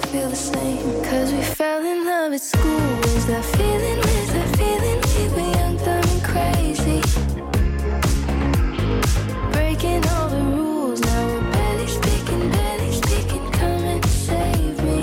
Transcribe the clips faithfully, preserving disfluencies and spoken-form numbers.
feel the same. Cause we fell in love at school. Was that feeling, was that feeling? We were young, dumb and crazy, breaking all the rules. Now we're barely speaking, barely speaking. Come and save me.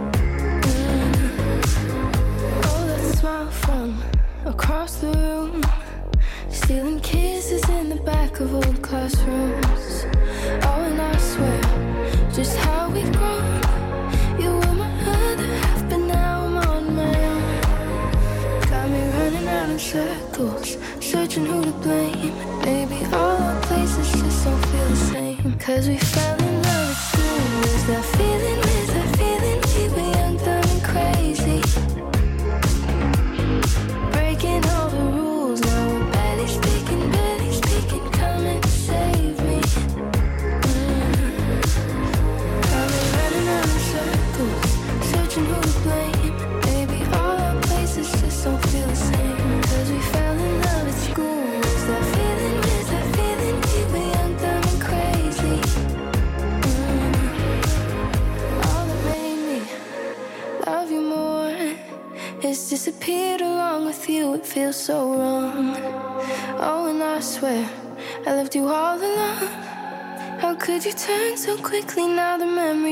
mm. Oh, that smile from across the room, stealing kisses in the back of old classrooms. Oh, and I swear, just how we've grown. You were my other half, but now I'm on my own. Got me running out in circles, searching who to blame. Maybe all our places just don't feel the same. Cause we fell in love at school. Was that feeling, was that feeling? We were young, dumb and crazy, breaking all the rules. Now we're barely speaking, barely speaking. Come and save me. Searching who to blame. Maybe all our places just don't feel the same. Cause we fell in love at school. Is that feeling, is that feeling? We were young, dumb and crazy. mm. All that made me love you more has disappeared along with you. It feels so wrong. Oh, and I swear I left you all alone. How could you turn so quickly? Now the memory